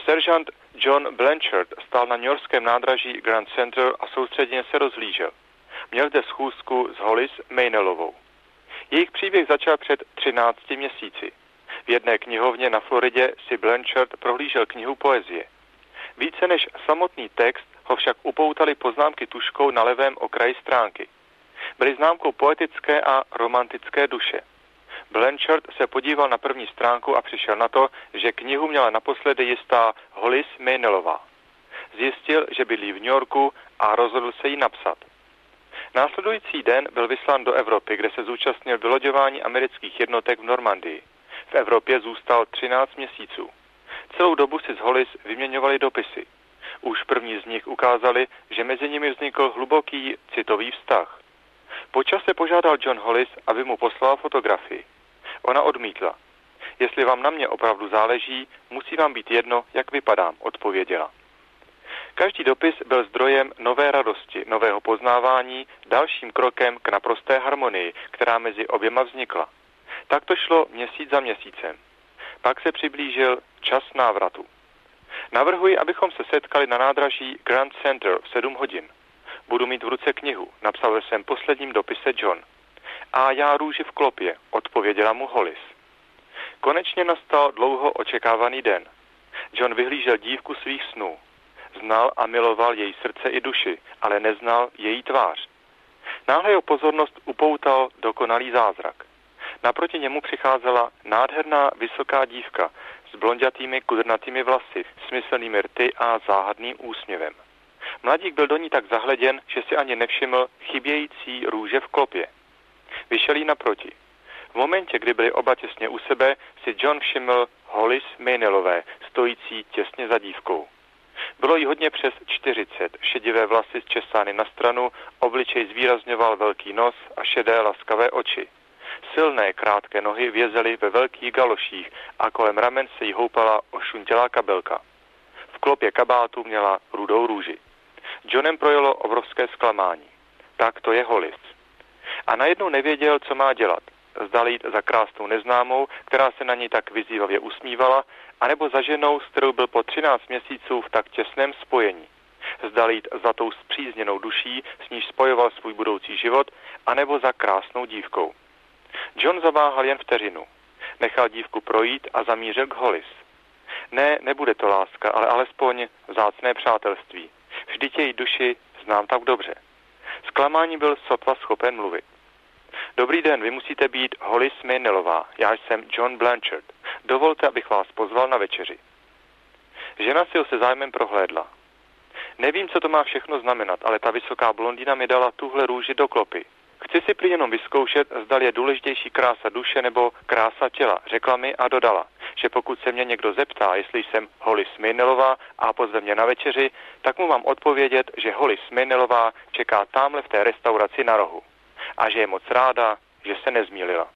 Seržant John Blanchard stál na newyorském nádraží Grand Central a soustředěně se rozhlížel. Měl zde schůzku s Hollis Maynelovou. Jejich příběh začal před 13 měsíci. V jedné knihovně na Floridě si Blanchard prohlížel knihu poezie. Více než samotný text ho však upoutaly poznámky tužkou na levém okraji stránky. Byly známkou poetické a romantické duše. Blanchard se podíval na první stránku a přišel na to, že knihu měla naposledy jistá Hollis Maynelová. Zjistil, že bydlí v New Yorku a rozhodl se jí napsat. Následující den byl vyslán do Evropy, kde se zúčastnil vyloďování amerických jednotek v Normandii. V Evropě zůstal 13 měsíců. Celou dobu si s Hollis vyměňovali dopisy. Už první z nich ukázali, že mezi nimi vznikl hluboký citový vztah. Po čase požádal John Hollis, aby mu poslala fotografii. Ona odmítla. Jestli vám na mě opravdu záleží, musí vám být jedno, jak vypadám, odpověděla. Každý dopis byl zdrojem nové radosti, nového poznávání, dalším krokem k naprosté harmonii, která mezi oběma vznikla. Tak to šlo měsíc za měsícem. Pak se přiblížil čas návratu. Navrhuji, abychom se setkali na nádraží Grand Central v 7 hodin. Budu mít v ruce knihu, napsal ve svém posledním dopise John. A já růži v klopě, odpověděla mu Hollis. Konečně nastal dlouho očekávaný den. John vyhlížel dívku svých snů. Znal a miloval její srdce i duši, ale neznal její tvář. Náhle jeho pozornost upoutal dokonalý zázrak. Naproti němu přicházela nádherná vysoká dívka s blondětými kudrnatými vlasy, smyslnými rty a záhadným úsměvem. Mladík byl do ní tak zahleděn, že si ani nevšiml chybějící růže v klopě. Vyšel jí naproti. V momentě, kdy byli oba těsně u sebe, si John všiml Hollis Maynelové, stojící těsně za dívkou. Bylo jí hodně přes 40, šedivé vlasy zčesány na stranu, obličej zvýrazňoval velký nos a šedé laskavé oči. Silné, krátké nohy vězely ve velkých galoších a kolem ramen se jí houpala ošuntělá kabelka. V klopě kabátu měla rudou růži. Johnem projelo obrovské zklamání. Tak to je Hollis. A najednou nevěděl, co má dělat. Zdali jít za krásnou neznámou, která se na něj tak vyzývavě usmívala, anebo za ženou, s kterou byl po 13 měsíců v tak těsném spojení. Zdali jít za tou spřízněnou duší, s níž spojoval svůj budoucí život, anebo za krásnou dívkou. John zaváhal jen vteřinu. Nechal dívku projít a zamířil k Hollis. Ne, nebude to láska, ale alespoň vzácné přátelství. Vždyť její duši znám tak dobře. Zklamání byl sotva schopen mluvit. Dobrý den, vy musíte být Hollis Maynelová. Já jsem John Blanchard. Dovolte, abych vás pozval na večeři. Žena si ho se zájmem prohlédla. Nevím, co to má všechno znamenat, ale ta vysoká blondýna mi dala tuhle růži do klopy. Chci si prý jenom vyzkoušet, zdali je důležitější krása duše nebo krása těla. Řekla mi a dodala, že pokud se mě někdo zeptá, jestli jsem Hollis Maynelová a pozve mě na večeři, tak mu mám odpovědět, že Hollis Maynelová čeká támhle v té restauraci na rohu. A že je moc ráda, že se nezmýlila.